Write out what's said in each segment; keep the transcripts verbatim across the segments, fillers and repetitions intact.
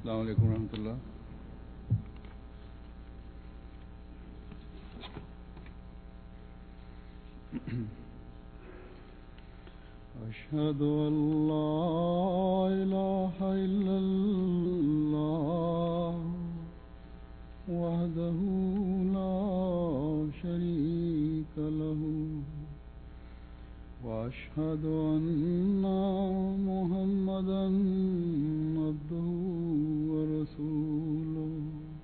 السلام علیکم ورحمۃ اللہ. اشہد ان لا الہ الا اللہ وحدہ لا شریک لہ واشہد ان محمدا عبدہ ورسولہ.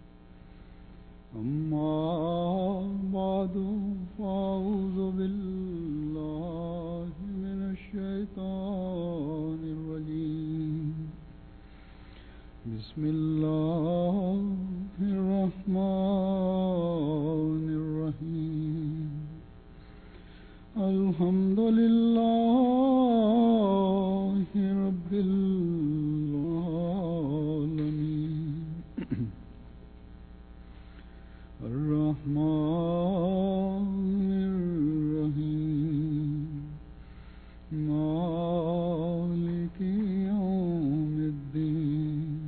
اما بعد فاعوذ باللہ من الشیطان الرجیم. بسم اللہ الرحمن الرحیم. الحمد للہ رب العالمین الرحمن الرحیم مالک یوم الدین.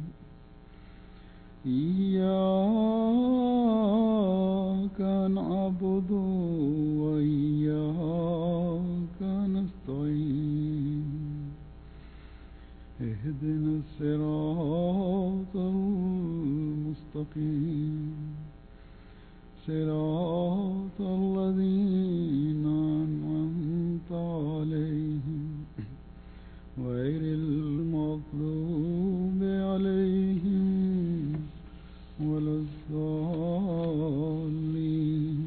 ایاک نعبد وإياك نستعين. اهدنا الصراط المستقيم صراط الذين أنعمت عليهم غير المغضوب عليهم ولا الضالين.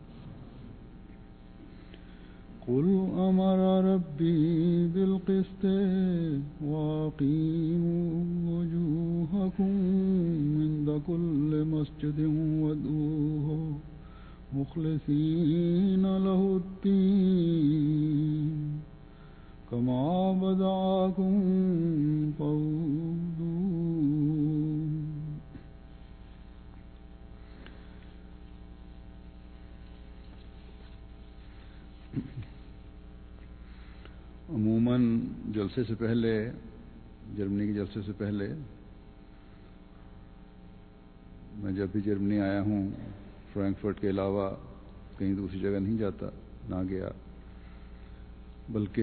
قل أمر ربي بالقسط وأقيموا وجوهكم عند كل مسجد وادعوه مخلصين له الدين كما بدأكم تعودون. عموماً جلسے سے پہلے جرمنی کے جلسے سے پہلے میں جب بھی جرمنی آیا ہوں فرینکفرٹ کے علاوہ کہیں دوسری جگہ نہیں جاتا نہ گیا، بلکہ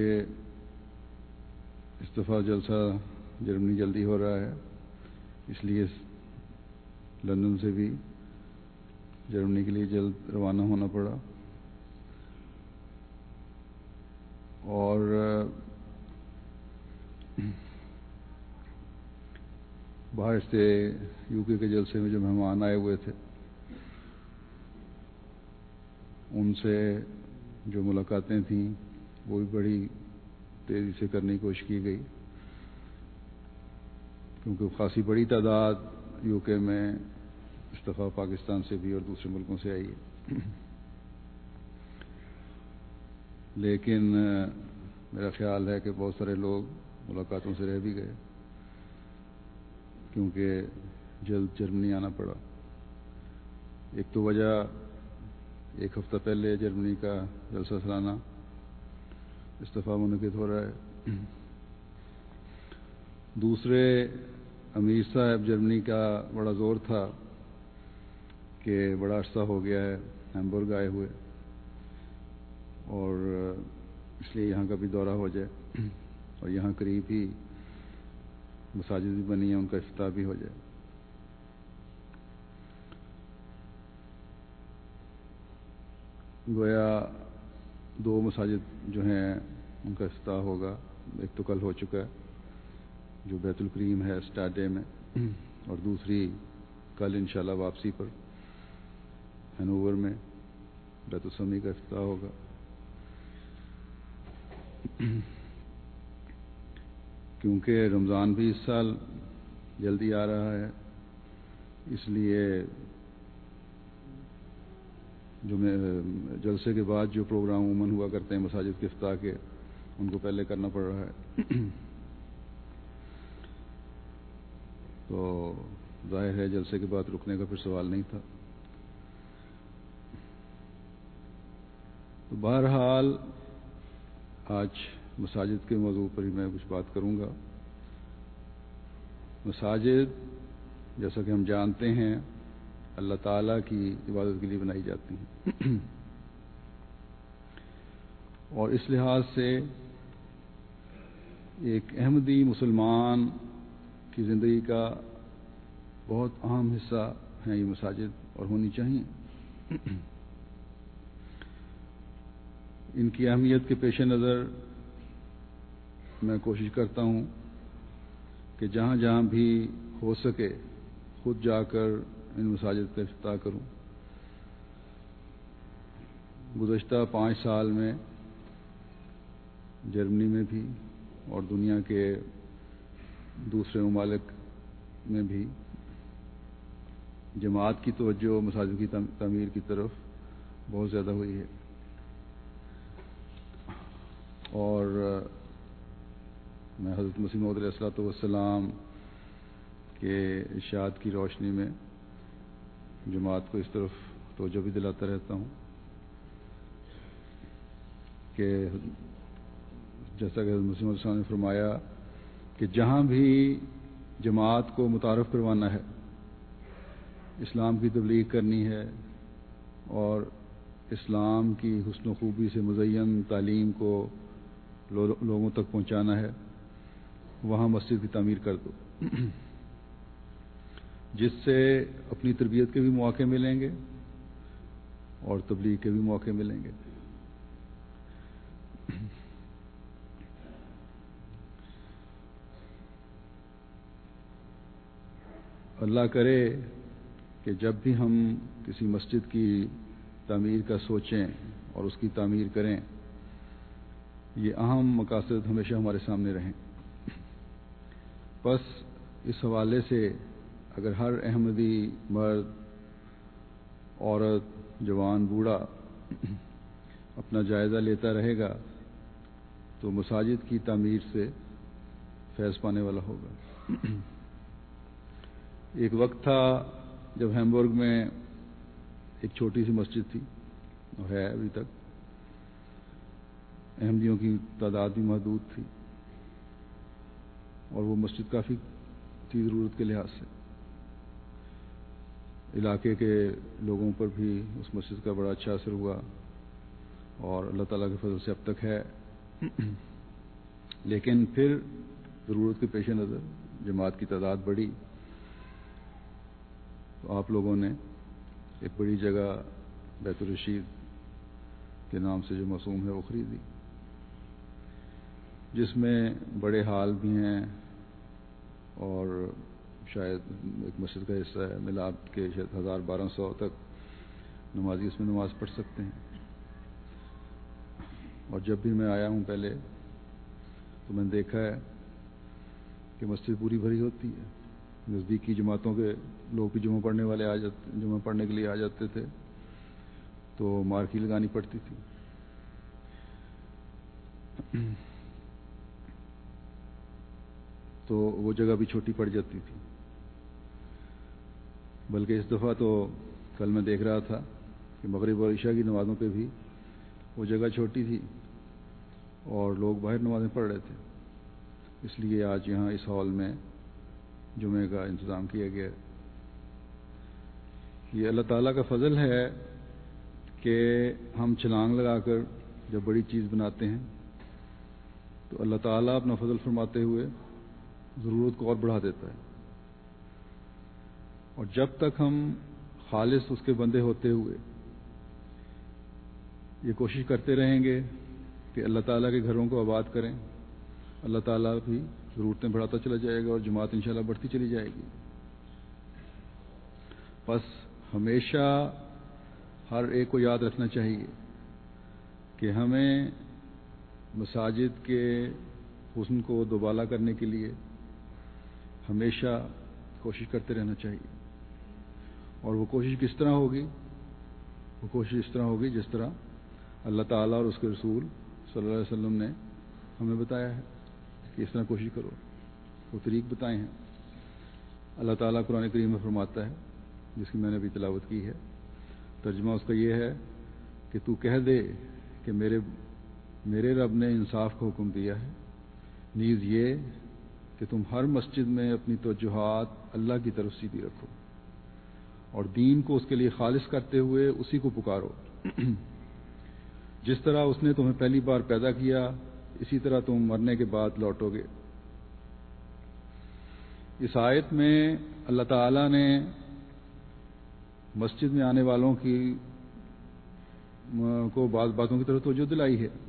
اس دفعہ جلسہ جرمنی جلدی ہو رہا ہے، اس لیے لندن سے بھی جرمنی کے لیے جلد روانہ ہونا پڑا. اور باہر سے یو کے کے جلسے میں جو مہمان آئے ہوئے تھے ان سے جو ملاقاتیں تھیں وہ بھی بڑی تیزی سے کرنے کی کوشش کی گئی، کیونکہ خاصی بڑی تعداد یو کے میں اس دفعہ پاکستان سے بھی اور دوسرے ملکوں سے آئی ہے. لیکن میرا خیال ہے کہ بہت سارے لوگ ملاقاتوں سے رہ بھی گئے کیونکہ جلد جرمنی آنا پڑا. ایک تو وجہ ایک ہفتہ پہلے جرمنی کا جلسہ سالانہ اس دفعہ منعقد ہو رہا ہے. دوسرے امیر صاحب جرمنی کا بڑا زور تھا کہ بڑا عرصہ ہو گیا ہے ہیمبرگ آئے ہوئے اور اس لیے یہاں کا بھی دورہ ہو جائے اور یہاں قریب ہی مساجد بھی بنی ہیں، ان کا افتتاح بھی ہو جائے. گویا دو مساجد جو ہیں ان کا افتتاح ہوگا. ایک تو کل ہو چکا ہے جو بیت الکریم ہے اسٹاڈے میں، اور دوسری کل انشاءاللہ واپسی پر ہینوور میں بیت السمی کا افتتاح ہوگا. کیونکہ رمضان بھی اس سال جلدی آ رہا ہے، اس لیے جو میں جلسے کے بعد جو پروگرام عموماً ہوا کرتے ہیں مساجد کے افتتاح کے ان کو پہلے کرنا پڑ رہا ہے. تو ظاہر ہے جلسے کے بعد رکنے کا پھر سوال نہیں تھا. تو بہرحال آج مساجد کے موضوع پر ہی میں کچھ بات کروں گا. مساجد جیسا کہ ہم جانتے ہیں اللہ تعالیٰ کی عبادت کے لیے بنائی جاتی ہیں، اور اس لحاظ سے ایک احمدی مسلمان کی زندگی کا بہت اہم حصہ ہیں یہ مساجد، اور ہونی چاہیے۔ ان کی اہمیت کے پیش نظر میں کوشش کرتا ہوں کہ جہاں جہاں بھی ہو سکے خود جا کر ان مساجد کا افتتاح کروں۔ گزشتہ پانچ سال میں جرمنی میں بھی اور دنیا کے دوسرے ممالک میں بھی جماعت کی توجہ مساجد کی تعمیر کی طرف بہت زیادہ ہوئی ہے، اور میں حضرت مسیح موعود علیہ الصلوۃ والسلام کے ارشاد کی روشنی میں جماعت کو اس طرف توجہ بھی دلاتا رہتا ہوں کہ جیسا کہ حضرت مسیح موعود علیہ السلام نے فرمایا کہ جہاں بھی جماعت کو متعارف کروانا ہے، اسلام کی تبلیغ کرنی ہے اور اسلام کی حسن و خوبی سے مزین تعلیم کو لوگوں تک پہنچانا ہے، وہاں مسجد کی تعمیر کر دو، جس سے اپنی تربیت کے بھی مواقع ملیں گے اور تبلیغ کے بھی موقع ملیں گے۔ اللہ کرے کہ جب بھی ہم کسی مسجد کی تعمیر کا سوچیں اور اس کی تعمیر کریں، یہ اہم مقاصد ہمیشہ ہمارے سامنے رہیں۔ بس اس حوالے سے اگر ہر احمدی مرد، عورت، جوان، بوڑھا اپنا جائزہ لیتا رہے گا تو مساجد کی تعمیر سے فیض پانے والا ہوگا۔ ایک وقت تھا جب ہیمبورگ میں ایک چھوٹی سی مسجد تھی، اور ہے ابھی تک، احمدیوں کی تعداد بھی محدود تھی، اور وہ مسجد کافی تھی ضرورت کے لحاظ سے۔ علاقے کے لوگوں پر بھی اس مسجد کا بڑا اچھا اثر ہوا، اور اللہ تعالیٰ کے فضل سے اب تک ہے۔ لیکن پھر ضرورت کے پیش نظر جماعت کی تعداد بڑھی، تو آپ لوگوں نے ایک بڑی جگہ بیت الرشید کے نام سے جو موسوم ہے وہ خریدی، جس میں بڑے ہال بھی ہیں اور شاید ایک مسجد کا حصہ ہے، ملاد کے شاید ہزار بارہ سو تک نمازی اس میں نماز پڑھ سکتے ہیں۔ اور جب بھی میں آیا ہوں پہلے تو میں نے دیکھا ہے کہ مسجد پوری بھری ہوتی ہے، نزدیکی جماعتوں کے لوگ بھی جمعہ پڑھنے والے آ جاتے جمعہ پڑھنے کے لیے آ جاتے تھے تو مارکی لگانی پڑتی تھی۔ تو وہ جگہ بھی چھوٹی پڑ جاتی تھی، بلکہ اس دفعہ تو کل میں دیکھ رہا تھا کہ مغرب اور عشاء کی نمازوں پہ بھی وہ جگہ چھوٹی تھی اور لوگ باہر نمازیں پڑھ رہے تھے، اس لیے آج یہاں اس ہال میں جمعے کا انتظام کیا گیا۔ یہ اللہ تعالیٰ کا فضل ہے کہ ہم چھلانگ لگا کر جب بڑی چیز بناتے ہیں تو اللہ تعالیٰ اپنا فضل فرماتے ہوئے ضرورت کو اور بڑھا دیتا ہے، اور جب تک ہم خالص اس کے بندے ہوتے ہوئے یہ کوشش کرتے رہیں گے کہ اللہ تعالیٰ کے گھروں کو آباد کریں، اللہ تعالیٰ بھی ضرورتیں بڑھاتا چلا جائے گا اور جماعت انشاءاللہ بڑھتی چلی جائے گی۔ بس ہمیشہ ہر ایک کو یاد رکھنا چاہیے کہ ہمیں مساجد کے حسن کو دوبالا کرنے کے لیے ہمیشہ کوشش کرتے رہنا چاہیے، اور وہ کوشش کس طرح ہوگی؟ وہ کوشش اس طرح ہوگی جس طرح اللہ تعالیٰ اور اس کے رسول صلی اللہ علیہ وسلم نے ہمیں بتایا ہے کہ اس طرح کوشش کرو، وہ طریق بتائے ہیں۔ اللہ تعالیٰ قرآن کریم میں فرماتا ہے، جس کی میں نے ابھی تلاوت کی ہے، ترجمہ اس کا یہ ہے کہ تو کہہ دے کہ میرے میرے رب نے انصاف کا حکم دیا ہے، نیز یہ کہ تم ہر مسجد میں اپنی توجہات اللہ کی طرف سیدھی رکھو اور دین کو اس کے لیے خالص کرتے ہوئے اسی کو پکارو۔ جس طرح اس نے تمہیں پہلی بار پیدا کیا اسی طرح تم مرنے کے بعد لوٹو گے۔ اس آیت میں اللہ تعالیٰ نے مسجد میں آنے والوں کی کو بعض باتوں کی طرف توجہ دلائی ہے۔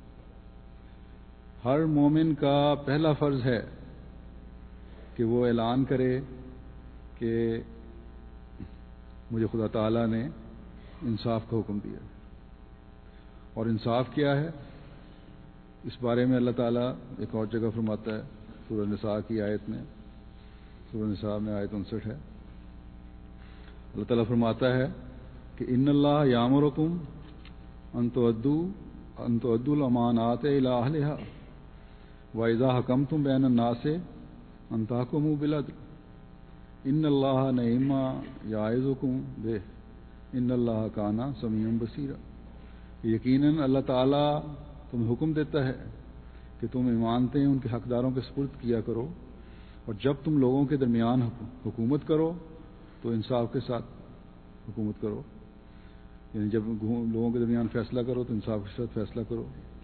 ہر مومن کا پہلا فرض ہے کہ وہ اعلان کرے کہ مجھے خدا تعالیٰ نے انصاف کا حکم دیا، اور انصاف کیا ہے اس بارے میں اللہ تعالیٰ ایک اور جگہ فرماتا ہے سورہ نساء کی آیت میں، سورہ نساء میں آیت انسٹھ ہے۔ اللہ تعالیٰ فرماتا ہے کہ ان اللہ یامرکم ان تؤدوا ان تؤدوا الامانات الی اہلھا واذا حکمتم بین الناس ان تحکموا بالعدل ان اللہ نعم ما یعظکم بہ ان اللہ کان سمیعا بصیرا۔ یقیناً اللہ تعالیٰ تمہیں حکم دیتا ہے کہ تم ایمانتیں ان کے حقداروں کے سپرد کیا کرو، اور جب تم لوگوں کے درمیان حکومت کرو تو انصاف کے ساتھ حکومت کرو، یعنی جب لوگوں کے درمیان فیصلہ کرو تو انصاف کے ساتھ فیصلہ کرو۔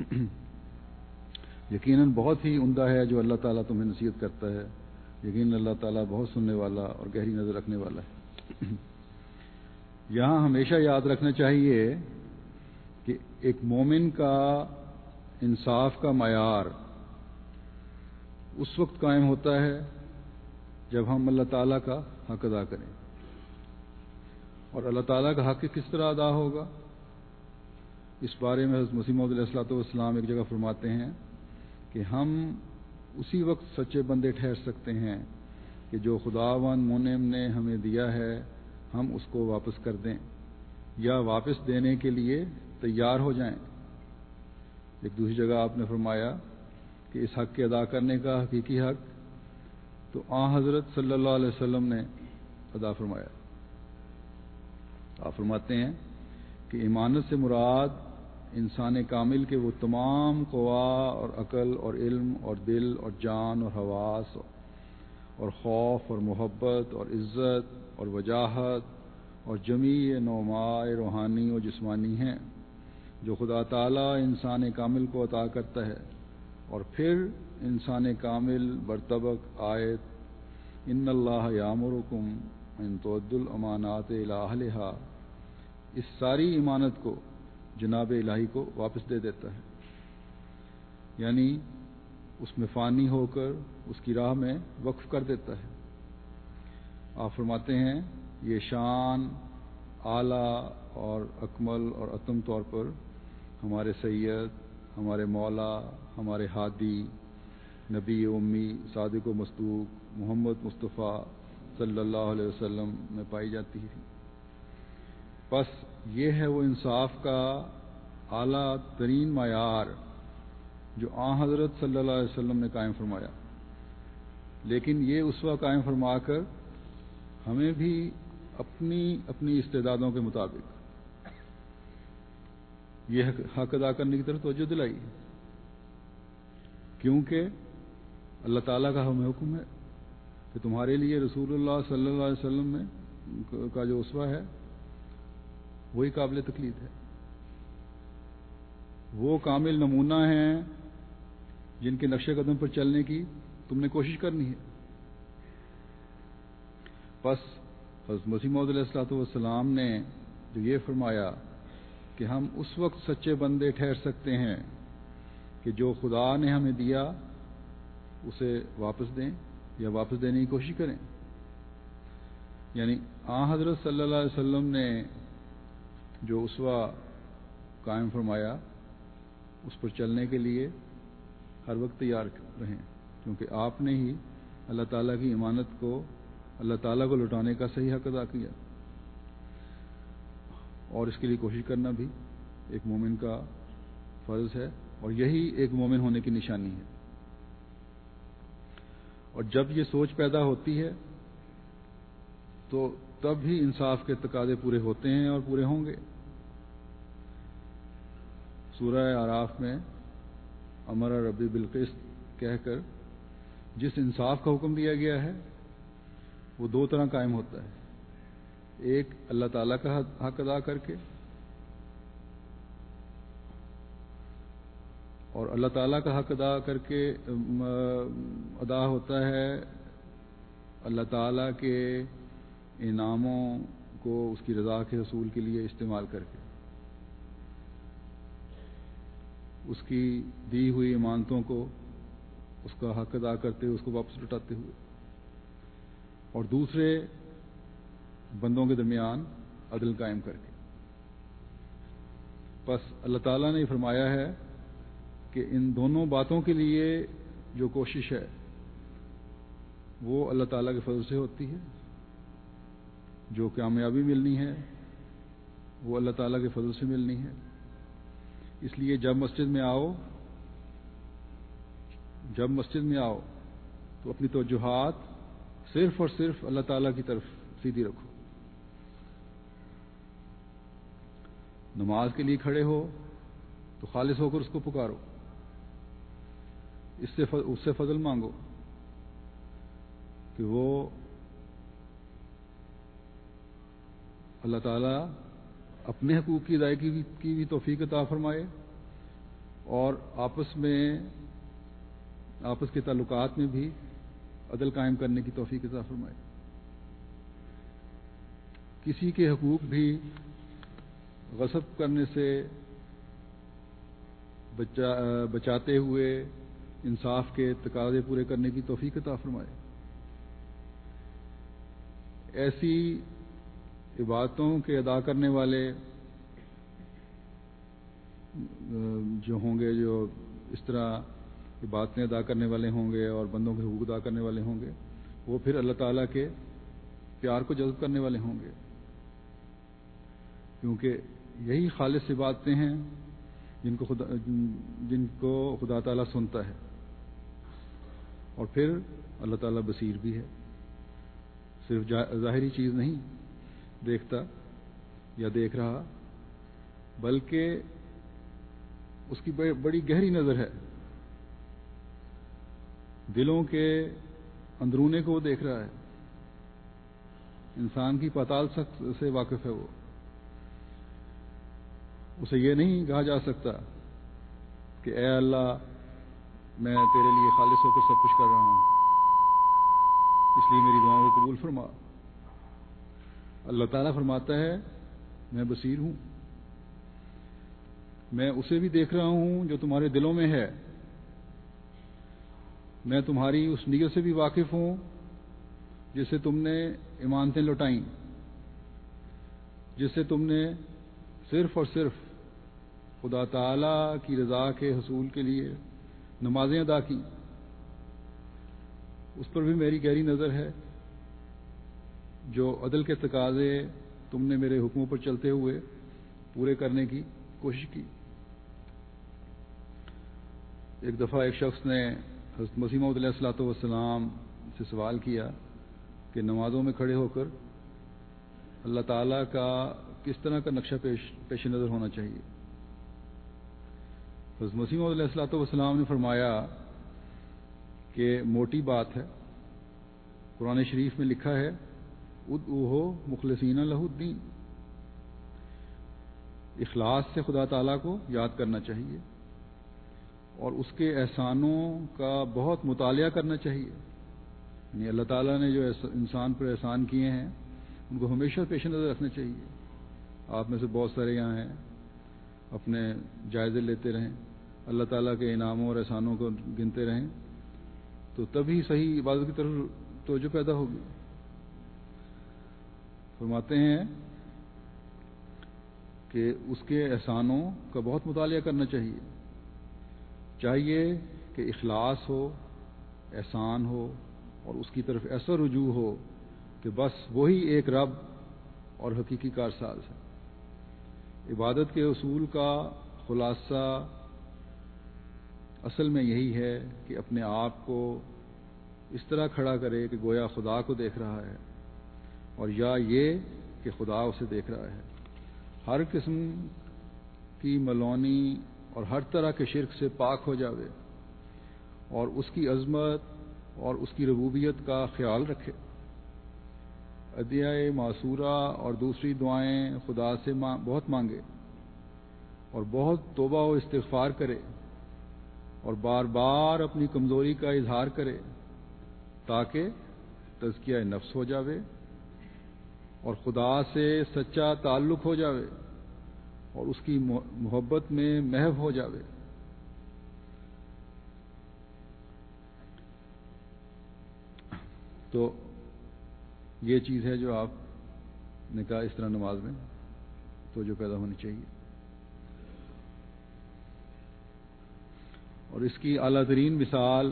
یقیناً بہت ہی عمدہ ہے جو اللہ تعالیٰ تمہیں نصیحت کرتا ہے، یقیناً اللہ تعالیٰ بہت سننے والا اور گہری نظر رکھنے والا ہے۔ یہاں ہمیشہ یاد رکھنا چاہیے کہ ایک مومن کا انصاف کا معیار اس وقت قائم ہوتا ہے جب ہم اللہ تعالیٰ کا حق ادا کریں، اور اللہ تعالیٰ کا حق کس طرح ادا ہوگا اس بارے میں حضرت مسیح موعود علیہ الصلوۃ والسلام ایک جگہ فرماتے ہیں کہ ہم اسی وقت سچے بندے ٹھہر سکتے ہیں کہ جو خداوند منعم نے ہمیں دیا ہے ہم اس کو واپس کر دیں یا واپس دینے کے لیے تیار ہو جائیں۔ ایک دوسری جگہ آپ نے فرمایا کہ اس حق کے ادا کرنے کا حقیقی حق تو آن حضرت صلی اللہ علیہ وسلم نے ادا فرمایا۔ آپ فرماتے ہیں کہ ایمانت سے مراد انسان کامل کے وہ تمام قوا اور عقل اور علم اور دل اور جان اور حواس اور خوف اور محبت اور عزت اور وجاہت اور جمیع نعماء روحانی اور جسمانی ہیں جو خدا تعالیٰ انسان کامل کو عطا کرتا ہے، اور پھر انسان کامل برطبق آیت ان اللہ یامرکم ان تؤدوا الامانات الی اہلھا اس ساری امانت کو جناب الہی کو واپس دے دیتا ہے، یعنی اس میں فانی ہو کر اس کی راہ میں وقف کر دیتا ہے۔ آپ فرماتے ہیں یہ شان اعلیٰ اور اکمل اور اتم طور پر ہمارے سید، ہمارے مولا، ہمارے ہادی، نبی امی، صادق و مصدوق محمد مصطفیٰ صلی اللہ علیہ وسلم میں پائی جاتی ہے۔ بس یہ ہے وہ انصاف کا اعلیٰ ترین معیار جو آن حضرت صلی اللہ علیہ وسلم نے قائم فرمایا، لیکن یہ اسوہ قائم فرما کر ہمیں بھی اپنی اپنی استعدادوں کے مطابق یہ حق ادا کرنے کی طرف توجہ دلائی، کیونکہ اللہ تعالیٰ کا ہمیں حکم ہے کہ تمہارے لیے رسول اللہ صلی اللہ علیہ وسلم میں کا جو اسوہ ہے وہی قابل تقلید ہے، وہ کامل نمونہ ہیں جن کے نقش قدم پر چلنے کی تم نے کوشش کرنی ہے۔ بس حضرت مسیح موعود علیہ الصلوۃ والسلام نے جو یہ فرمایا کہ ہم اس وقت سچے بندے ٹھہر سکتے ہیں کہ جو خدا نے ہمیں دیا اسے واپس دیں یا واپس دینے کی کوشش کریں، یعنی آن حضرت صلی اللہ علیہ وسلم نے جو اسوہ قائم فرمایا اس پر چلنے کے لیے ہر وقت تیار رہیں، کیونکہ آپ نے ہی اللہ تعالیٰ کی امانت کو اللہ تعالیٰ کو لوٹانے کا صحیح حق ادا کیا، اور اس کے لیے کوشش کرنا بھی ایک مومن کا فرض ہے، اور یہی ایک مومن ہونے کی نشانی ہے۔ اور جب یہ سوچ پیدا ہوتی ہے تو تب ہی انصاف کے تقاضے پورے ہوتے ہیں اور پورے ہوں گے۔ سورہ اعراف میں امر ربی بالقسط کہہ کر جس انصاف کا حکم دیا گیا ہے وہ دو طرح قائم ہوتا ہے، ایک اللہ تعالیٰ کا حق ادا کر کے، اور اللہ تعالیٰ کا حق ادا کر کے ادا ہوتا ہے اللہ تعالیٰ کے انعاموں کو اس کی رضا کے حصول کے لیے استعمال کر کے، اس کی دی ہوئی امانتوں کو اس کا حق ادا کرتے ہوئے اس کو واپس لوٹاتے ہوئے، اور دوسرے بندوں کے درمیان عدل قائم کر کے۔ بس اللہ تعالیٰ نے فرمایا ہے کہ ان دونوں باتوں کے لیے جو کوشش ہے وہ اللہ تعالیٰ کے فضل سے ہوتی ہے، جو کامیابی ملنی ہے وہ اللہ تعالیٰ کے فضل سے ملنی ہے۔ اس لیے جب مسجد میں آؤ جب مسجد میں آؤ تو اپنی توجہات صرف اور صرف اللہ تعالیٰ کی طرف سیدھی رکھو۔ نماز کے لیے کھڑے ہو تو خالص ہو کر اس کو پکارو، اس سے اس سے فضل مانگو کہ وہ اللہ تعالیٰ اپنے حقوق کی ادائیگی کی بھی توفیق عطا فرمائے، اور آپس میں آپس کے تعلقات میں بھی عدل قائم کرنے کی توفیق عطا فرمائے۔ کسی کے حقوق بھی غصب کرنے سے بچا بچاتے ہوئے انصاف کے تقاضے پورے کرنے کی توفیق عطا فرمائے۔ ایسی عبادتوں کے ادا کرنے والے جو ہوں گے، جو اس طرح عبادتیں ادا کرنے والے ہوں گے اور بندوں کے حقوق ادا کرنے والے ہوں گے، وہ پھر اللہ تعالیٰ کے پیار کو جذب کرنے والے ہوں گے، کیونکہ یہی خالص عبادتیں ہیں جن کو خدا جن کو خدا تعالیٰ سنتا ہے، اور پھر اللہ تعالیٰ بصیر بھی ہے، صرف ظاہری چیز نہیں دیکھتا یا دیکھ رہا، بلکہ اس کی بڑی گہری نظر ہے، دلوں کے اندرونے کو وہ دیکھ رہا ہے، انسان کی پاتال سخت سے واقف ہے وہ۔ اسے یہ نہیں کہا جا سکتا کہ اے اللہ میں تیرے لیے خالص ہو کر سب کچھ کر رہا ہوں، اس لیے میری دعاؤں کو قبول فرما۔ اللہ تعالیٰ فرماتا ہے میں بصیر ہوں، میں اسے بھی دیکھ رہا ہوں جو تمہارے دلوں میں ہے، میں تمہاری اس نیت سے بھی واقف ہوں جس سے تم نے امانتیں لوٹائیں، جس سے تم نے صرف اور صرف خدا تعالیٰ کی رضا کے حصول کے لیے نمازیں ادا کی، اس پر بھی میری گہری نظر ہے۔ جو عدل کے تقاضے تم نے میرے حکموں پر چلتے ہوئے پورے کرنے کی کوشش کی۔ ایک دفعہ ایک شخص نے حضرت مسیح موعود علیہ الصلوۃ والسلام سے سوال کیا کہ نمازوں میں کھڑے ہو کر اللہ تعالیٰ کا کس طرح کا نقشہ پیش پیش نظر ہونا چاہیے۔ حضرت مسیح موعود علیہ الصلوۃ والسلام نے فرمایا کہ موٹی بات ہے، قرآن شریف میں لکھا ہے ادعوہ مخلصین لہ الدین، اخلاص سے خدا تعالیٰ کو یاد کرنا چاہیے اور اس کے احسانوں کا بہت مطالعہ کرنا چاہیے، یعنی اللہ تعالیٰ نے جو انسان پر احسان کیے ہیں ان کو ہمیشہ پیش نظر رکھنا چاہیے۔ آپ میں سے بہت سارے یہاں ہیں، اپنے جائزے لیتے رہیں، اللہ تعالیٰ کے انعاموں اور احسانوں کو گنتے رہیں، تو تبھی صحیح عبادت کی طرف توجہ پیدا ہوگی۔ فرماتے ہیں کہ اس کے احسانوں کا بہت مطالعہ کرنا چاہیے، چاہیے کہ اخلاص ہو، احسان ہو، اور اس کی طرف ایسا رجوع ہو کہ بس وہی ایک رب اور حقیقی کارساز ہے۔ عبادت کے اصول کا خلاصہ اصل میں یہی ہے کہ اپنے آپ کو اس طرح کھڑا کرے کہ گویا خدا کو دیکھ رہا ہے، اور یا یہ کہ خدا اسے دیکھ رہا ہے، ہر قسم کی ملونی اور ہر طرح کے شرک سے پاک ہو جاوے، اور اس کی عظمت اور اس کی ربوبیت کا خیال رکھے، ادعیہ معصورہ اور دوسری دعائیں خدا سے بہت مانگے اور بہت توبہ و استغفار کرے اور بار بار اپنی کمزوری کا اظہار کرے تاکہ تزکیہ نفس ہو جاوے اور خدا سے سچا تعلق ہو جاوے اور اس کی محبت میں محو ہو جاوے۔ تو یہ چیز ہے جو آپ نے کہا اس طرح نماز میں تو جو پیدا ہونی چاہیے، اور اس کی اعلیٰ ترین مثال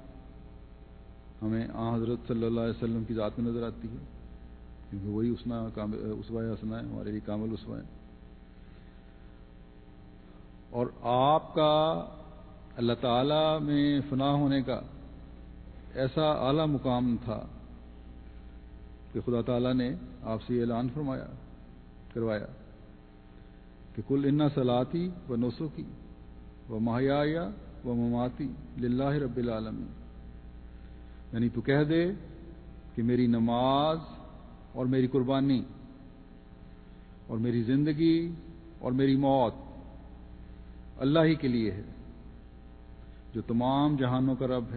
ہمیں آن حضرت صلی اللہ علیہ وسلم کی ذات میں نظر آتی ہے، کیونکہ وہی اسوہ حسنہ ہے، ہمارے لیے کامل اسوہ ہے۔ اور آپ کا اللہ تعالیٰ میں فنا ہونے کا ایسا اعلیٰ مقام تھا کہ خدا تعالیٰ نے آپ سے اعلان فرمایا کروایا کہ کل انا صلاتی و نسکی و محیایا و مماتی للہ رب العالمین، یعنی تو کہہ دے کہ میری نماز اور میری قربانی اور میری زندگی اور میری موت اللہ ہی کے لیے ہے جو تمام جہانوں کا رب ہے۔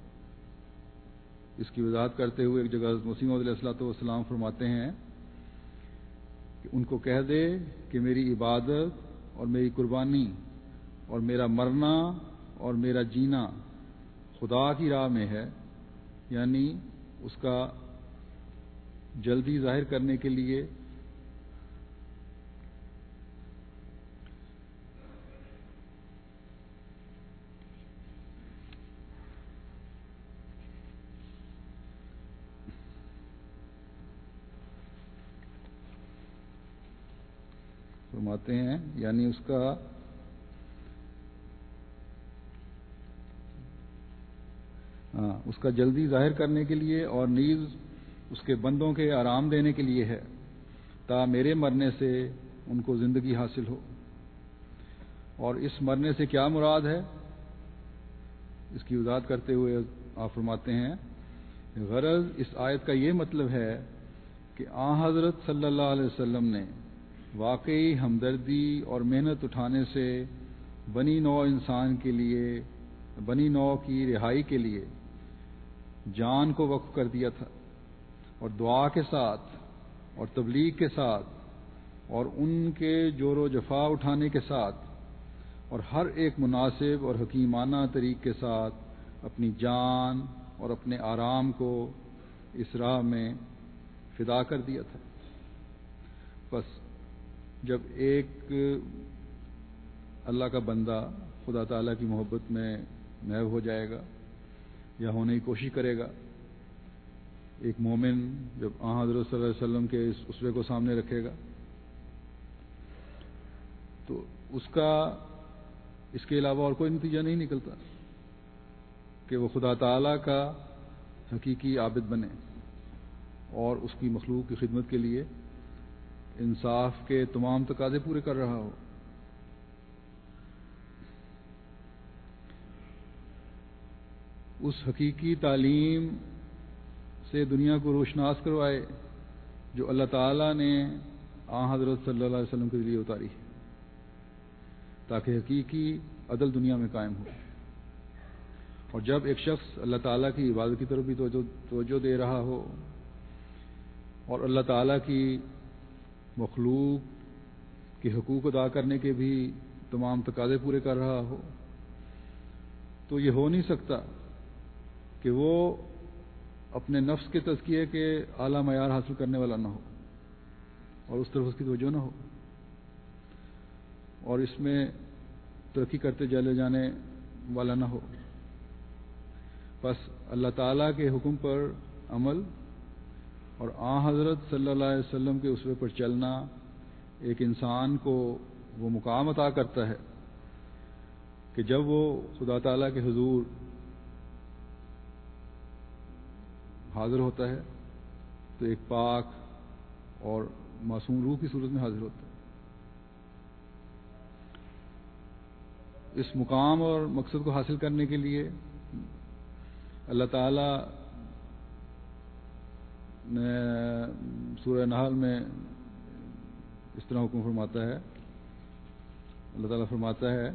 اس کی وضاحت کرتے ہوئے ایک جگہ حضرت مسیح موعود علیہ الصلوۃ والسلام فرماتے ہیں کہ ان کو کہہ دے کہ میری عبادت اور میری قربانی اور میرا مرنا اور میرا جینا خدا کی راہ میں ہے، یعنی اس کا جلدی ظاہر کرنے کے لیے فرماتے ہیں، یعنی اس کا ہاں اس کا جلدی ظاہر کرنے کے لیے اور نیز اس کے بندوں کے آرام دینے کے لیے ہے تا میرے مرنے سے ان کو زندگی حاصل ہو۔ اور اس مرنے سے کیا مراد ہے، اس کی وضاحت کرتے ہوئے آپ فرماتے ہیں غرض اس آیت کا یہ مطلب ہے کہ آن حضرت صلی اللہ علیہ وسلم نے واقعی ہمدردی اور محنت اٹھانے سے بنی نوع انسان کے لیے بنی نوع کی رہائی کے لیے جان کو وقف کر دیا تھا، اور دعا کے ساتھ اور تبلیغ کے ساتھ اور ان کے جور و جفا اٹھانے کے ساتھ اور ہر ایک مناسب اور حکیمانہ طریق کے ساتھ اپنی جان اور اپنے آرام کو اس راہ میں فدا کر دیا تھا۔ بس جب ایک اللہ کا بندہ خدا تعالیٰ کی محبت میں محو ہو جائے گا یا ہونے کی کوشش کرے گا، ایک مومن جب آن حضرت صلی اللہ علیہ وسلم کے اس اسوے کو سامنے رکھے گا تو اس کا اس کے علاوہ اور کوئی نتیجہ نہیں نکلتا کہ وہ خدا تعالیٰ کا حقیقی عابد بنے اور اس کی مخلوق کی خدمت کے لیے انصاف کے تمام تقاضے پورے کر رہا ہو۔ اس حقیقی تعلیم سے دنیا کو روشناس کروائے جو اللہ تعالیٰ نے آن حضرت صلی اللہ علیہ وسلم کے ذریعے اتاری ہے، تاکہ حقیقی عدل دنیا میں قائم ہو۔ اور جب ایک شخص اللہ تعالیٰ کی عبادت کی طرف بھی توجہ دے رہا ہو اور اللہ تعالیٰ کی مخلوق کے حقوق ادا کرنے کے بھی تمام تقاضے پورے کر رہا ہو، تو یہ ہو نہیں سکتا کہ وہ اپنے نفس کے تزکیے کے اعلیٰ معیار حاصل کرنے والا نہ ہو اور اس طرف اس کی توجہ نہ ہو اور اس میں ترقی کرتے چلے جانے والا نہ ہو۔ بس اللہ تعالیٰ کے حکم پر عمل اور آن حضرت صلی اللہ علیہ وسلم کے اسوے پر چلنا ایک انسان کو وہ مقام عطا کرتا ہے کہ جب وہ خدا تعالیٰ کے حضور حاضر ہوتا ہے تو ایک پاک اور معصوم روح کی صورت میں حاضر ہوتا ہے۔ اس مقام اور مقصد کو حاصل کرنے کے لیے اللہ تعالیٰ نے سورہ نحل میں اس طرح حکم فرماتا ہے، اللہ تعالیٰ فرماتا ہے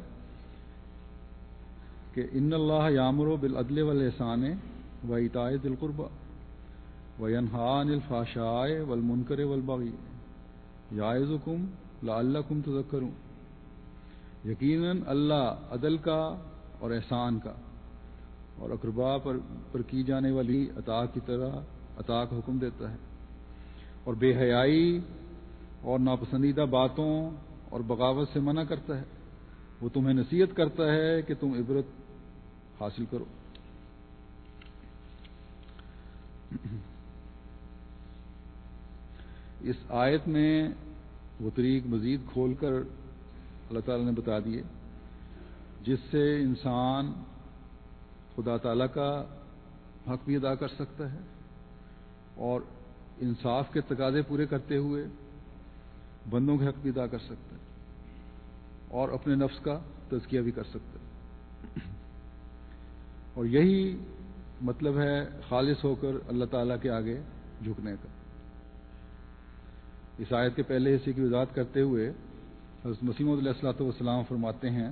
کہ ان اللہ یامر بالعدل والاحسان وایتاء ذی القربی وینہی عن الفحشاء والمنکر والبغی یعظکم لعلکم تذکرون۔ یقیناً اللہ عدل کا اور احسان کا اور اقربا پر, پر کی جانے والی عطا کی طرح عطا کا حکم دیتا ہے، اور بے حیائی اور ناپسندیدہ باتوں اور بغاوت سے منع کرتا ہے۔ وہ تمہیں نصیحت کرتا ہے کہ تم عبرت حاصل کرو۔ اس آیت میں وہ طریق مزید کھول کر اللہ تعالیٰ نے بتا دیے جس سے انسان خدا تعالیٰ کا حق بھی ادا کر سکتا ہے اور انصاف کے تقاضے پورے کرتے ہوئے بندوں کے حق بھی ادا کر سکتا ہے اور اپنے نفس کا تزکیہ بھی کر سکتا ہے۔ اور یہی مطلب ہے خالص ہو کر اللہ تعالیٰ کے آگے جھکنے کا۔ اس آیت کے پہلے حصے کی وضاحت کرتے ہوئے حضرت مسیح موعود علیہ الصلوۃ والسلام فرماتے ہیں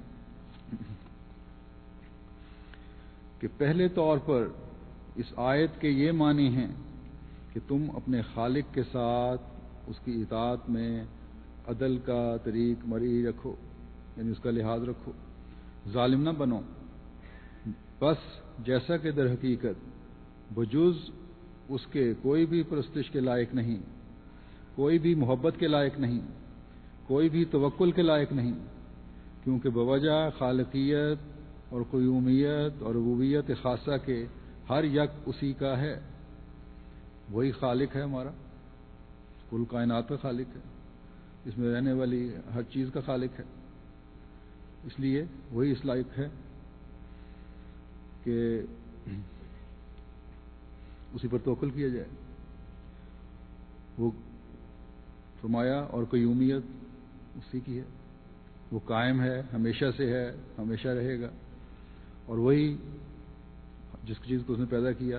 کہ پہلے طور پر اس آیت کے یہ معنی ہیں کہ تم اپنے خالق کے ساتھ اس کی اطاعت میں عدل کا طریق مری رکھو، یعنی اس کا لحاظ رکھو، ظالم نہ بنو، بس جیسا کہ در حقیقت بجز اس کے کوئی بھی پرستش کے لائق نہیں، کوئی بھی محبت کے لائق نہیں، کوئی بھی توکل کے لائق نہیں، کیونکہ بوجہ خالقیت اور قیومیت اور ربوبیت خاصہ کے ہر یک اسی کا ہے۔ وہی خالق ہے، ہمارا کل کائنات کا خالق ہے، اس میں رہنے والی ہر چیز کا خالق ہے، اس لیے وہی اس لائق ہے کہ اسی پر توکل کیا جائے۔ وہ فرمایا اور قیومیت اسی کی ہے، وہ قائم ہے، ہمیشہ سے ہے، ہمیشہ رہے گا، اور وہی جس چیز کو اس نے پیدا کیا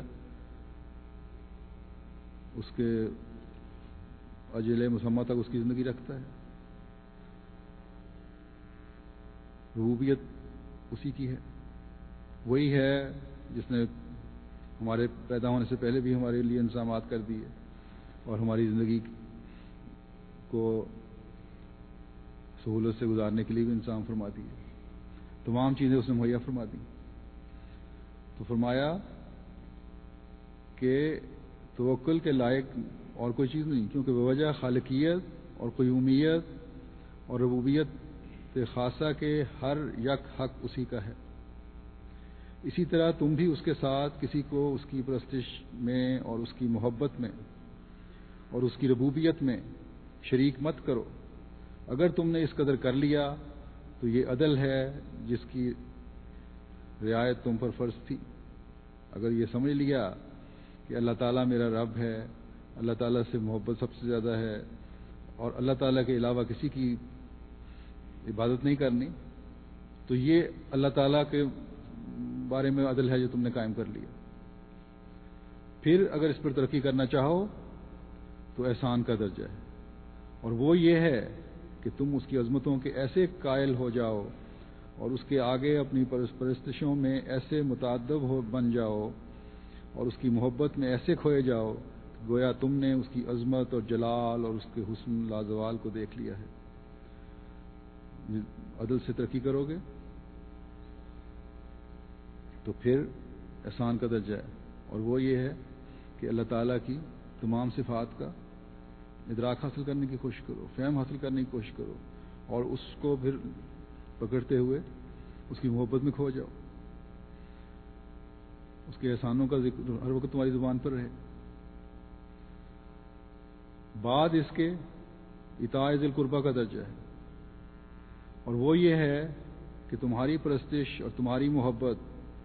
اس کے اجل مسمى تک اس کی زندگی رکھتا ہے۔ ربوبیت اسی کی ہے، وہی ہے جس نے ہمارے پیدا ہونے سے پہلے بھی ہمارے لیے انتظامات کر دیے اور ہماری زندگی کو سہولت سے گزارنے کے لیے بھی انتظام فرما دیے، تمام چیزیں اس نے مہیا فرما دی۔ تو فرمایا کہ توکل کے لائق اور کوئی چیز نہیں، کیونکہ بوجہ خالقیت اور قیومیت اور ربوبیت خاصہ کے ہر یک حق اسی کا ہے۔ اسی طرح تم بھی اس کے ساتھ کسی کو اس کی پرستش میں اور اس کی محبت میں اور اس کی ربوبیت میں شریک مت کرو۔ اگر تم نے اس قدر کر لیا تو یہ عدل ہے جس کی رعایت تم پر فرض تھی۔ اگر یہ سمجھ لیا کہ اللہ تعالیٰ میرا رب ہے، اللہ تعالیٰ سے محبت سب سے زیادہ ہے اور اللہ تعالیٰ کے علاوہ کسی کی عبادت نہیں کرنی، تو یہ اللہ تعالیٰ کے بارے میں عدل ہے جو تم نے قائم کر لیا۔ پھر اگر اس پر ترقی کرنا چاہو تو احسان کا درجہ ہے، اور وہ یہ ہے کہ تم اس کی عظمتوں کے ایسے قائل ہو جاؤ اور اس کے آگے اپنی پرستشوں میں ایسے متعدب ہو بن جاؤ اور اس کی محبت میں ایسے کھوئے جاؤ کہ گویا تم نے اس کی عظمت اور جلال اور اس کے حسن لازوال کو دیکھ لیا ہے۔ عدل سے ترقی کرو گے تو پھر احسان کا درجہ ہے، اور وہ یہ ہے کہ اللہ تعالیٰ کی تمام صفات کا ادراک حاصل کرنے کی کوشش کرو، فہم حاصل کرنے کی کوشش کرو، اور اس کو پھر پکڑتے ہوئے اس کی محبت میں کھو جاؤ، اس کے احسانوں کا ذکر ہر وقت تمہاری زبان پر رہے۔ بعد اس کے اطاع ذی القربی کا درجہ ہے، اور وہ یہ ہے کہ تمہاری پرستش اور تمہاری محبت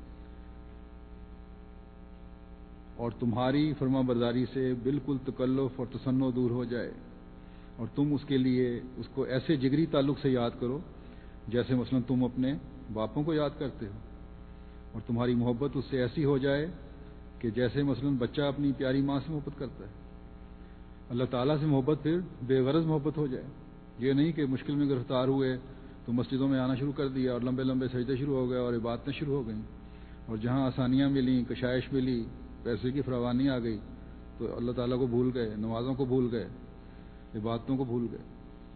اور تمہاری فرما برداری سے بالکل تکلف اور تصنع دور ہو جائے، اور تم اس کے لیے اس کو ایسے جگری تعلق سے یاد کرو جیسے مثلا تم اپنے باپوں کو یاد کرتے ہو، اور تمہاری محبت اس سے ایسی ہو جائے کہ جیسے مثلا بچہ اپنی پیاری ماں سے محبت کرتا ہے، اللہ تعالیٰ سے محبت پھر بے غرض محبت ہو جائے. یہ نہیں کہ مشکل میں گرفتار ہوئے تو مسجدوں میں آنا شروع کر دیا اور لمبے لمبے سجدے شروع ہو گئے اور عبادتیں شروع ہو گئیں، اور جہاں آسانیاں ملیں، کشائش ملی، پیسے کی فراوانی آ گئی تو اللہ تعالیٰ کو بھول گئے، نمازوں کو بھول گئے، عبادتوں کو بھول گئے.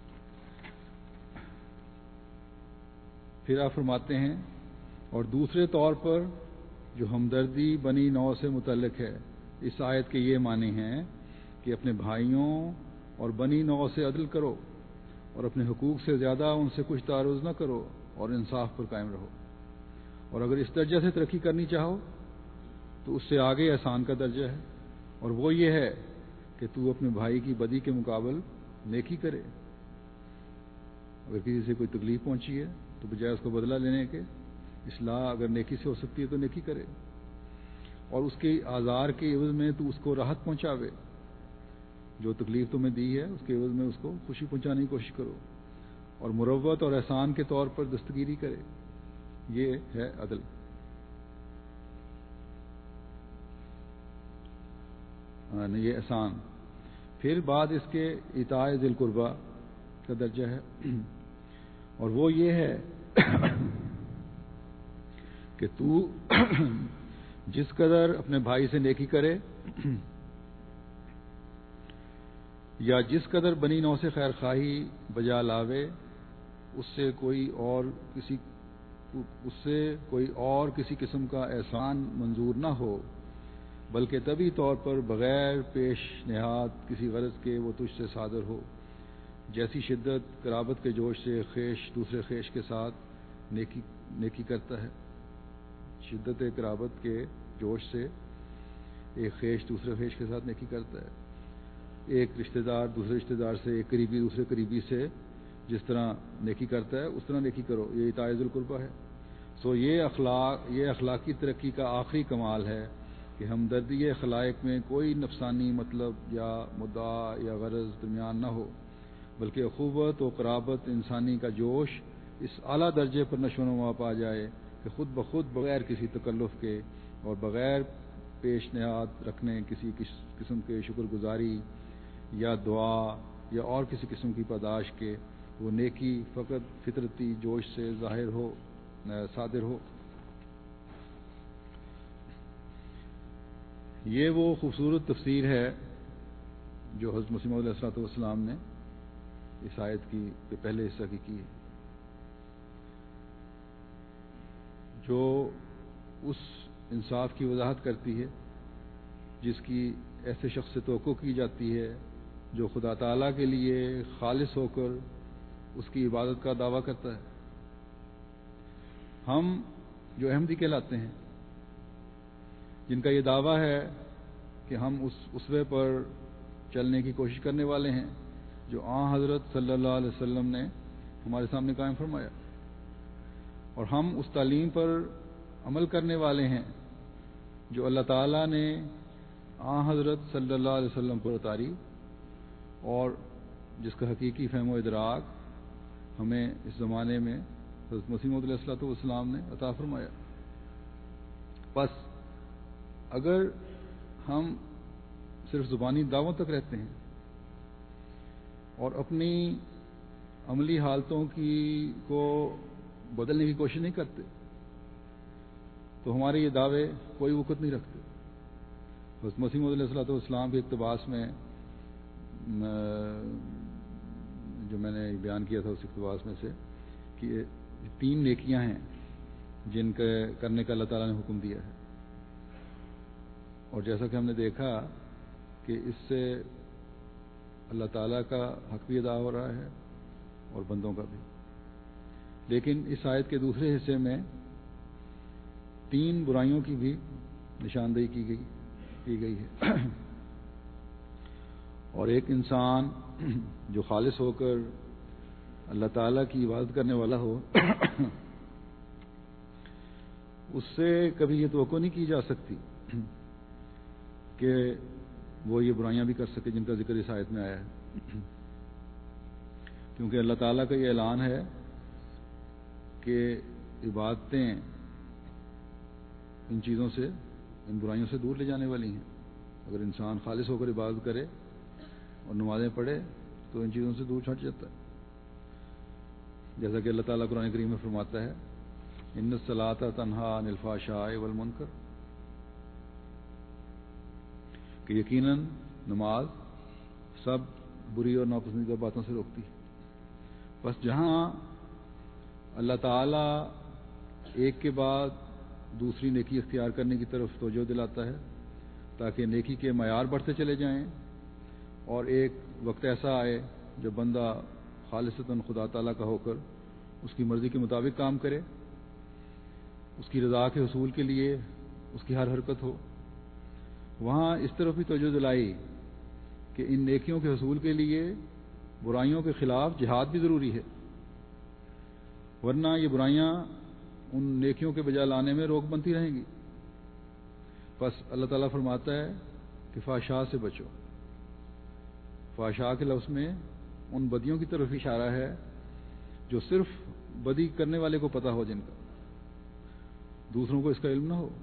پھر آپ فرماتے ہیں اور دوسرے طور پر جو ہمدردی بنی نوع سے متعلق ہے، اس آیت کے یہ معنی ہیں کہ اپنے بھائیوں اور بنی نوع سے عدل کرو اور اپنے حقوق سے زیادہ ان سے کچھ تعرض نہ کرو اور انصاف پر قائم رہو. اور اگر اس درجہ سے ترقی کرنی چاہو تو اس سے آگے احسان کا درجہ ہے، اور وہ یہ ہے کہ تو اپنے بھائی کی بدی کے مقابل نیکی کرے. اگر کسی سے کوئی تکلیف پہنچی ہے تو بجائے اس کو بدلہ لینے کے اصلاح اگر نیکی سے ہو سکتی ہے تو نیکی کرے، اور اس کے آزار کے عوض میں تو اس کو راحت پہنچاوے. جو تکلیف تمہیں دی ہے اس کے عوض میں اس کو خوشی پہنچانے کی کوشش کرو، اور مروت اور احسان کے طور پر دستگیری کرے. یہ ہے عدل. یہ احسان. پھر بعد اس کے اطاع ذی القربہ کا درجہ ہے، اور وہ یہ ہے کہ تو جس قدر اپنے بھائی سے نیکی کرے یا جس قدر بنی نوع سے خیر خواہی بجا لاوے، اس سے کوئی اور کسی اس سے کوئی اور کسی قسم کا احسان منظور نہ ہو، بلکہ طبی طور پر بغیر پیش نہاد کسی غرض کے وہ تجھ سے صادر ہو. جیسی شدت قرابت کے جوش سے خیش دوسرے خیش کے ساتھ نیکی نیکی کرتا ہے، شدت قرابت کے جوش سے ایک خیش دوسرے خیش کے ساتھ نیکی کرتا ہے. ایک رشتہ دار دوسرے رشتہ دار سے، ایک قریبی دوسرے قریبی سے جس طرح نیکی کرتا ہے اس طرح نیکی کرو. یہ اطاع ذی القربہ ہے. سو یہ اخلاق یہ اخلاقی ترقی کا آخری کمال ہے کہ ہمدردی خلائق میں کوئی نفسانی مطلب یا مدعا یا غرض درمیان نہ ہو، بلکہ اخوت و قرابت انسانی کا جوش اس اعلیٰ درجے پر نشو و نما پا جائے کہ خود بخود بغیر کسی تکلف کے اور بغیر پیش نہاد رکھنے کسی قسم کے شکر گزاری یا دعا یا اور کسی قسم کی پاداش کے وہ نیکی فقط فطرتی جوش سے ظاہر ہو صادر ہو. یہ وہ خوبصورت تفسیر ہے جو حضرت مسیح موعود علیہ الصلوۃ والسلام نے اس آیت کی کے پہلے حصہ کی کی ہے، جو اس انصاف کی وضاحت کرتی ہے جس کی ایسے شخص سے توقع کی جاتی ہے جو خدا تعالیٰ کے لیے خالص ہو کر اس کی عبادت کا دعویٰ کرتا ہے. ہم جو احمدی کہلاتے ہیں، جن کا یہ دعویٰ ہے کہ ہم اس اسوے پر چلنے کی کوشش کرنے والے ہیں جو آن حضرت صلی اللہ علیہ وسلم نے ہمارے سامنے قائم فرمایا، اور ہم اس تعلیم پر عمل کرنے والے ہیں جو اللہ تعالیٰ نے آن حضرت صلی اللہ علیہ وسلم پر اتاری، اور جس کا حقیقی فہم و ادراک ہمیں اس زمانے میں حضرت مسیح موعود علیہ الصلوۃ والسلام نے عطا فرمایا. بس اگر ہم صرف زبانی دعووں تک رہتے ہیں اور اپنی عملی حالتوں کی کو بدلنے کی کوشش نہیں کرتے تو ہمارے یہ دعوے کوئی وقت نہیں رکھتے. حضرت مسیح موعود علیہ الصلوۃ والسلام کے اقتباس میں جو میں نے بیان کیا تھا اس اقتباس میں سے کہ تین نیکیاں ہیں جن کے کرنے کا اللہ تعالیٰ نے حکم دیا ہے، اور جیسا کہ ہم نے دیکھا کہ اس سے اللہ تعالیٰ کا حق بھی ادا ہو رہا ہے اور بندوں کا بھی. لیکن اس آیت کے دوسرے حصے میں تین برائیوں کی بھی نشاندہی کی گئی کی گئی ہے، اور ایک انسان جو خالص ہو کر اللہ تعالیٰ کی عبادت کرنے والا ہو اس سے کبھی یہ توقع نہیں کی جا سکتی کہ وہ یہ برائیاں بھی کر سکے جن کا ذکر اس آیت میں آیا ہے، کیونکہ اللہ تعالیٰ کا یہ اعلان ہے کہ عبادتیں ان چیزوں سے ان برائیوں سے دور لے جانے والی ہیں. اگر انسان خالص ہو کر عبادت کرے اور نمازیں پڑھے تو ان چیزوں سے دور ہٹ جاتا ہے. جیسا کہ اللہ تعالیٰ قرآن کریم میں فرماتا ہے ان الصلاۃ تنہا عن الفحشاء والمنکر، کہ یقیناً نماز سب بری اور ناپسندیدہ باتوں سے روکتی ہے. بس جہاں اللہ تعالیٰ ایک کے بعد دوسری نیکی اختیار کرنے کی طرف توجہ دلاتا ہے تاکہ نیکی کے معیار بڑھتے چلے جائیں، اور ایک وقت ایسا آئے جب بندہ خالصتاً خدا تعالیٰ کا ہو کر اس کی مرضی کے مطابق کام کرے، اس کی رضا کے حصول کے لیے اس کی ہر حرکت ہو، وہاں اس طرف بھی توجہ دلائی کہ ان نیکیوں کے حصول کے لیے برائیوں کے خلاف جہاد بھی ضروری ہے، ورنہ یہ برائیاں ان نیکیوں کے بجا لانے میں روک بنتی رہیں گی. بس اللہ تعالیٰ فرماتا ہے کہ فحشاء سے بچو. فحشاء کے لفظ میں ان بدیوں کی طرف اشارہ ہے جو صرف بدی کرنے والے کو پتہ ہو، جن کا دوسروں کو اس کا علم نہ ہو،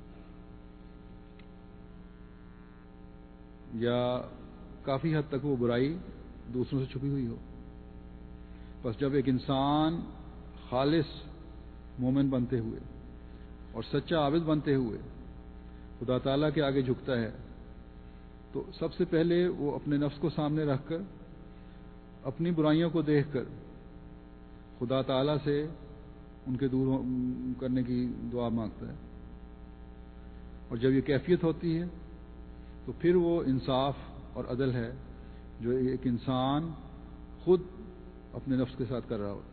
یا کافی حد تک وہ برائی دوسروں سے چھپی ہوئی ہو. بس جب ایک انسان خالص مومن بنتے ہوئے اور سچا عابد بنتے ہوئے خدا تعالیٰ کے آگے جھکتا ہے تو سب سے پہلے وہ اپنے نفس کو سامنے رکھ کر اپنی برائیوں کو دیکھ کر خدا تعالیٰ سے ان کے دور کرنے کی دعا مانگتا ہے. اور جب یہ کیفیت ہوتی ہے تو پھر وہ انصاف اور عدل ہے جو ایک انسان خود اپنے نفس کے ساتھ کر رہا ہوتا ہے.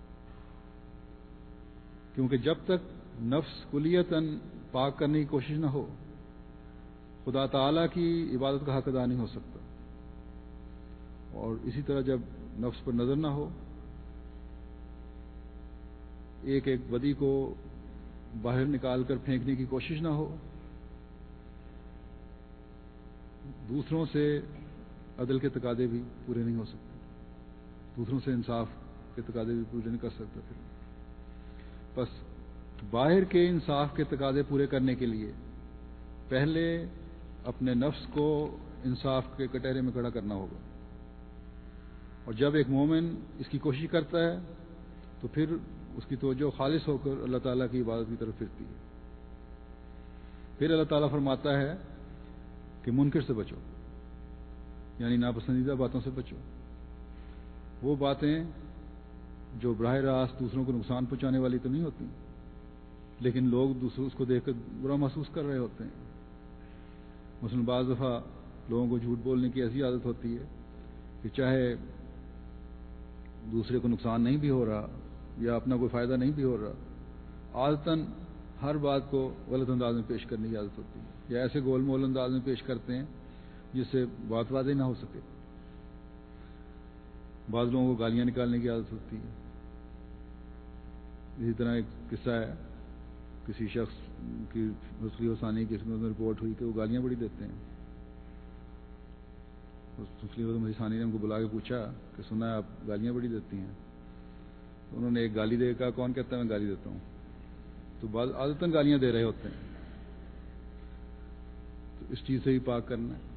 کیونکہ جب تک نفس کلیتاً پاک کرنے کی کوشش نہ ہو خدا تعالیٰ کی عبادت کا حق ادا نہیں ہو سکتا. اور اسی طرح جب نفس پر نظر نہ ہو، ایک ایک بدی کو باہر نکال کر پھینکنے کی کوشش نہ ہو، دوسروں سے عدل کے تقاضے بھی پورے نہیں ہو سکتے، دوسروں سے انصاف کے تقاضے بھی پورے نہیں کر سکتا. پھر بس باہر کے انصاف کے تقاضے پورے کرنے کے لیے پہلے اپنے نفس کو انصاف کے کٹہرے میں کھڑا کرنا ہوگا. اور جب ایک مومن اس کی کوشش کرتا ہے تو پھر اس کی توجہ خالص ہو کر اللہ تعالیٰ کی عبادت کی طرف پھرتی ہے. پھر اللہ تعالیٰ فرماتا ہے کہ منکر سے بچو، یعنی ناپسندیدہ باتوں سے بچو. وہ باتیں جو براہ راست دوسروں کو نقصان پہنچانے والی تو نہیں ہوتی، لیکن لوگ دوسروں اس کو دیکھ کر برا محسوس کر رہے ہوتے ہیں. مثلاً بعض دفعہ لوگوں کو جھوٹ بولنے کی ایسی عادت ہوتی ہے کہ چاہے دوسرے کو نقصان نہیں بھی ہو رہا یا اپنا کوئی فائدہ نہیں بھی ہو رہا، عادتاً ہر بات کو غلط انداز میں پیش کرنے کی عادت ہوتی ہے، یا ایسے گول مول انداز میں پیش کرتے ہیں جس سے بات واضح نہ ہو سکے. بعض لوگوں کو گالیاں نکالنے کی عادت ہوتی ہے. اسی طرح ایک قصہ ہے، کسی شخص کی رسلی حسانی کی خدمت میں رپورٹ ہوئی کہ وہ گالیاں بڑی دیتے ہیں. رسلی حسانی نے ان کو بلا کے پوچھا کہ سنا ہے آپ گالیاں بڑی دیتی ہیں. تو انہوں نے ایک گالی دے کہا کون کہتا ہے میں گالی دیتا ہوں. تو بعض عادتاً گالیاں دے رہے ہوتے ہیں. تو اس چیز سے ہی پاک کرنا ہے،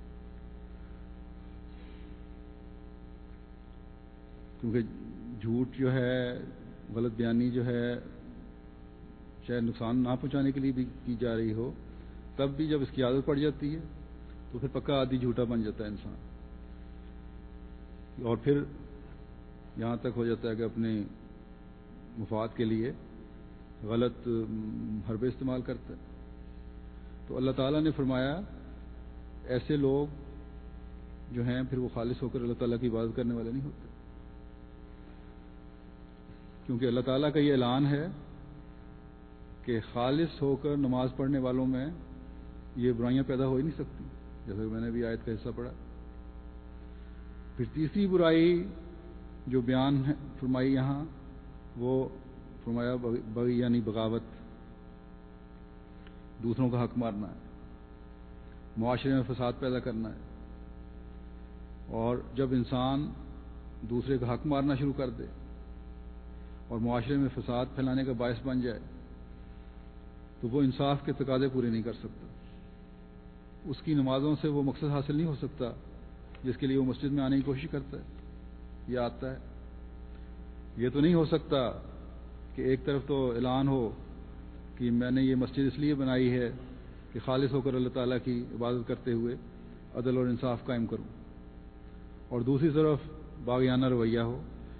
کیونکہ جھوٹ جو ہے، غلط بیانی جو ہے، چاہے نقصان نہ پہنچانے کے لیے بھی کی جا رہی ہو، تب بھی جب اس کی عادت پڑ جاتی ہے تو پھر پکا آدھی جھوٹا بن جاتا ہے انسان. اور پھر یہاں تک ہو جاتا ہے کہ اپنے مفاد کے لیے غلط حربے استعمال کرتا ہے. تو اللہ تعالیٰ نے فرمایا ایسے لوگ جو ہیں پھر وہ خالص ہو کر اللہ تعالیٰ کی عبادت کرنے والے نہیں ہوتے، کیونکہ اللہ تعالیٰ کا یہ اعلان ہے کہ خالص ہو کر نماز پڑھنے والوں میں یہ برائیاں پیدا ہو ہی نہیں سکتی، جیسا کہ میں نے بھی آیت کا حصہ پڑھا. پھر تیسری برائی جو بیان فرمائی یہاں وہ فرمایا بغی، یعنی بغاوت، دوسروں کا حق مارنا ہے، معاشرے میں فساد پیدا کرنا ہے. اور جب انسان دوسرے کا حق مارنا شروع کر دے اور معاشرے میں فساد پھیلانے کا باعث بن جائے تو وہ انصاف کے تقاضے پورے نہیں کر سکتا. اس کی نمازوں سے وہ مقصد حاصل نہیں ہو سکتا جس کے لیے وہ مسجد میں آنے کی کوشش کرتا ہے یا آتا ہے. یہ تو نہیں ہو سکتا کہ ایک طرف تو اعلان ہو کہ میں نے یہ مسجد اس لیے بنائی ہے کہ خالص ہو کر اللہ تعالیٰ کی عبادت کرتے ہوئے عدل اور انصاف قائم کروں، اور دوسری طرف باغیانہ رویہ ہو.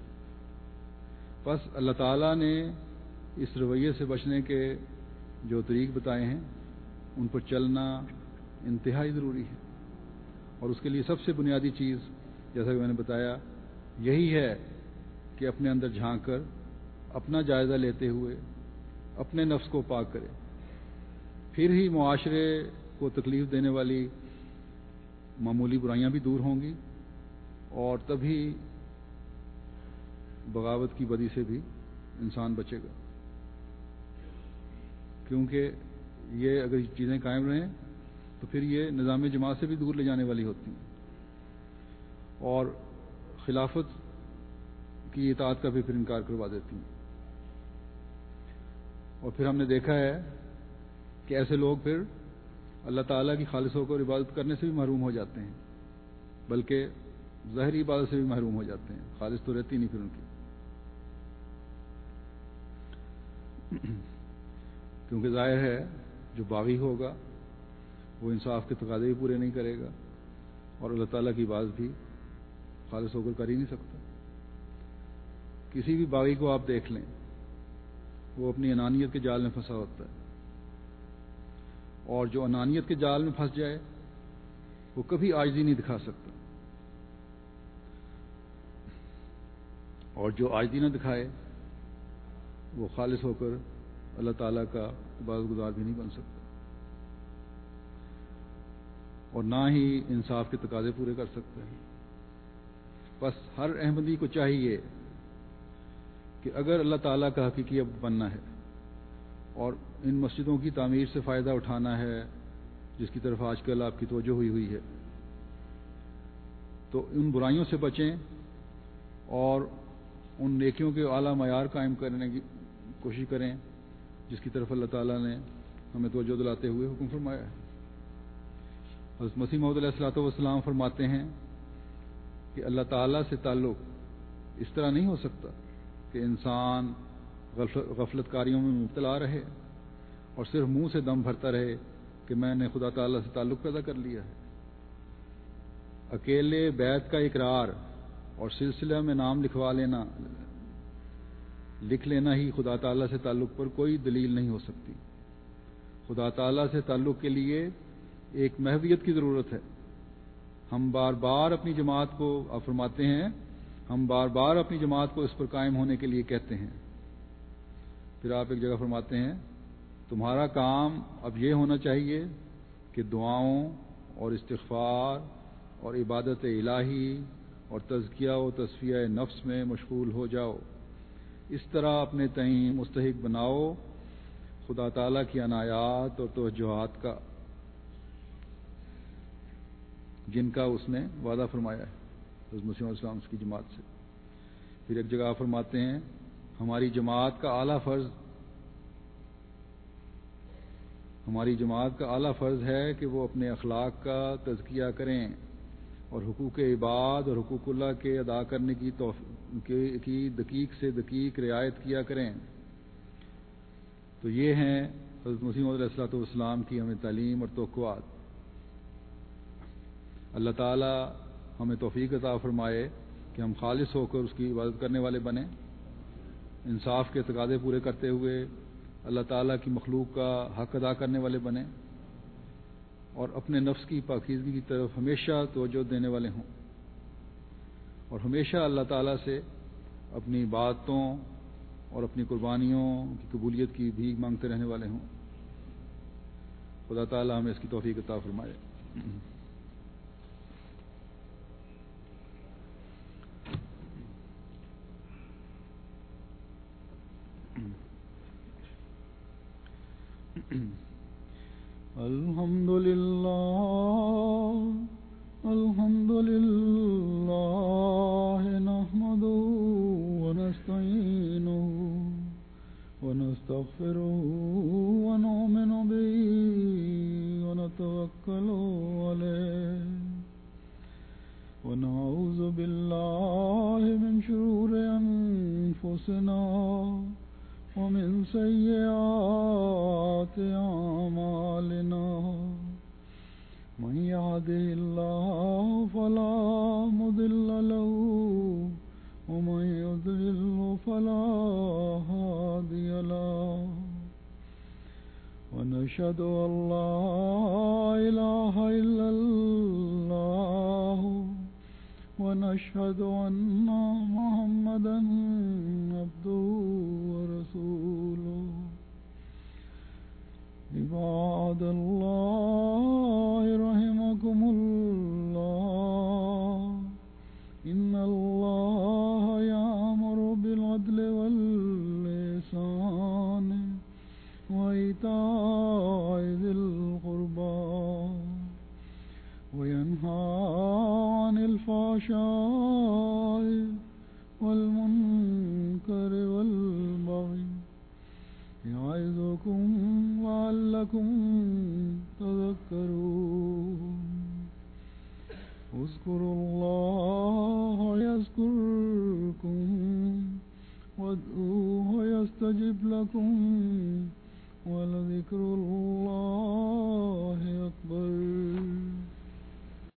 بس اللہ تعالیٰ نے اس رویے سے بچنے کے جو طریق بتائے ہیں ان پر چلنا انتہائی ضروری ہے، اور اس کے لیے سب سے بنیادی چیز جیسا کہ میں نے بتایا یہی ہے کہ اپنے اندر جھانک کر اپنا جائزہ لیتے ہوئے اپنے نفس کو پاک کرے. پھر ہی معاشرے کو تکلیف دینے والی معمولی برائیاں بھی دور ہوں گی، اور تبھی بغاوت کی بدی سے بھی انسان بچے گا. کیونکہ یہ اگر چیزیں قائم رہیں تو پھر یہ نظام جماعت سے بھی دور لے جانے والی ہوتی ہیں، اور خلافت کی اطاعت کا بھی پھر انکار کروا دیتی ہیں. اور پھر ہم نے دیکھا ہے کہ ایسے لوگ پھر اللہ تعالیٰ کی خالص ہو کر عبادت کرنے سے بھی محروم ہو جاتے ہیں، بلکہ ظاہری عبادت سے بھی محروم ہو جاتے ہیں. خالص تو رہتی نہیں پھر ان کی، کیونکہ ظاہر ہے جو باغی ہوگا وہ انصاف کے تقاضے بھی پورے نہیں کرے گا، اور اللہ تعالیٰ کی عبادت بھی خالص ہو کر کر ہی نہیں سکتا. کسی بھی باغی کو آپ دیکھ لیں، وہ اپنی انانیت کے جال میں پھنسا ہوتا ہے، اور جو انانیت کے جال میں پھنس جائے وہ کبھی عاجزی نہیں دکھا سکتا، اور جو عاجزی نہ دکھائے وہ خالص ہو کر اللہ تعالیٰ کا عبادت گزار بھی نہیں بن سکتا، اور نہ ہی انصاف کے تقاضے پورے کر سکتا ہے. بس ہر احمدی کو چاہیے کہ اگر اللہ تعالیٰ کا حقیقی عبد بننا ہے اور ان مسجدوں کی تعمیر سے فائدہ اٹھانا ہے جس کی طرف آج کل آپ کی توجہ ہوئی ہوئی ہے، تو ان برائیوں سے بچیں اور ان نیکیوں کے اعلیٰ معیار قائم کرنے کی کوشش کریں جس کی طرف اللہ تعالیٰ نے ہمیں توجہ دلاتے ہوئے حکم فرمایا ہے. حضرت مسیح موعود علیہ الصلوۃ والسلام فرماتے ہیں کہ اللہ تعالیٰ سے تعلق اس طرح نہیں ہو سکتا کہ انسان غفلت کاریوں میں مبتلا رہے اور صرف منہ سے دم بھرتا رہے کہ میں نے خدا تعالیٰ سے تعلق پیدا کر لیا ہے. اکیلے بیعت کا اقرار اور سلسلہ میں نام لکھوا لینا لکھ لینا ہی خدا تعالیٰ سے تعلق پر کوئی دلیل نہیں ہو سکتی. خدا تعالیٰ سے تعلق کے لیے ایک محویت کی ضرورت ہے. ہم بار بار اپنی جماعت کو آپ فرماتے ہیں ہم بار بار اپنی جماعت کو اس پر قائم ہونے کے لیے کہتے ہیں. پھر آپ ایک جگہ فرماتے ہیں تمہارا کام اب یہ ہونا چاہیے کہ دعاؤں اور استغفار اور عبادت الہی اور تزکیہ و تصفیہ نفس میں مشغول ہو جاؤ. اس طرح اپنے تئیں مستحق بناؤ خدا تعالیٰ کی عنایات اور توجہات کا جن کا اس نے وعدہ فرمایا ہے حضرت مسیح علیہ السلام کی جماعت سے. پھر ایک جگہ فرماتے ہیں ہماری جماعت کا اعلیٰ فرض ہماری جماعت کا اعلیٰ فرض ہے کہ وہ اپنے اخلاق کا تزکیہ کریں اور حقوق عباد اور حقوق اللہ کے ادا کرنے کی توف... کی دقیق سے دقیق رعایت کیا کریں. تو یہ ہیں حضرت مسیح علیہ الصلوۃ والسلام کی ہمیں تعلیم اور توقعات. اللہ تعالیٰ ہمیں توفیق عطا فرمائے کہ ہم خالص ہو کر اس کی عبادت کرنے والے بنیں، انصاف کے تقاضے پورے کرتے ہوئے اللہ تعالیٰ کی مخلوق کا حق ادا کرنے والے بنیں، اور اپنے نفس کی پاکیزگی کی طرف ہمیشہ توجہ دینے والے ہوں، اور ہمیشہ اللہ تعالیٰ سے اپنی باتوں اور اپنی قربانیوں کی قبولیت کی بھیک مانگتے رہنے والے ہوں. خدا تعالیٰ ہمیں اس کی توفیق عطا فرمائے. الحمد للہ الحمد للہ نحمده ونستعینه ونستغفره ونؤمن من يهده الله فلا مضل له ومن يضلل فلا هادي له ونشهد أن لا إله إلا الله ونشهد أن محمدا عبده ورسوله عباد الله رحمكم الله إن الله يأمر بالعدل والإحسان وإيتاء ذي القربى وينهى عن الفحشاء والمنكر والبغي يعظكم لعلكم تذكرون اذكروا الله يذكركم وادعوه يستجب لكم ولذكر الله أكبر